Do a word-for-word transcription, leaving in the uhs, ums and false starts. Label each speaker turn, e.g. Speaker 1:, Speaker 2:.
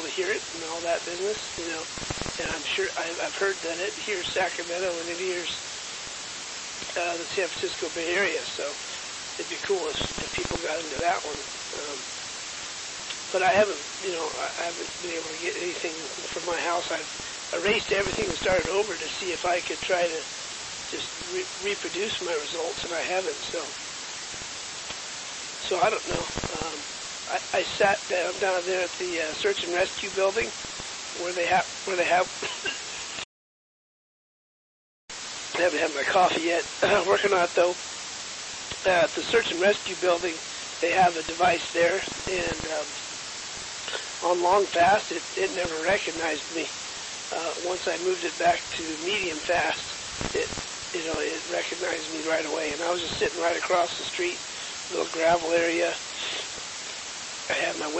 Speaker 1: to hear it and all that business, you know. And I'm sure I, I've heard that it hears Sacramento and it hears uh, the San Francisco Bay Area. So it'd be cool if, if people got into that one. Um, but I haven't, you know, I haven't been able to get anything from my house. I've erased everything and started over to see if I could try to just re- reproduce my results, and I haven't. So, so I don't know. Um, I, I sat down down there at the uh, search and rescue building where they have where they have. I haven't had my coffee yet. Working on it though. Uh, at the search and rescue building, they have a device there, and um, on long fast, it, it never recognized me. Uh, once I moved it back to medium fast, it you know it recognized me right away, and I was just sitting right across the street, little gravel area. I had my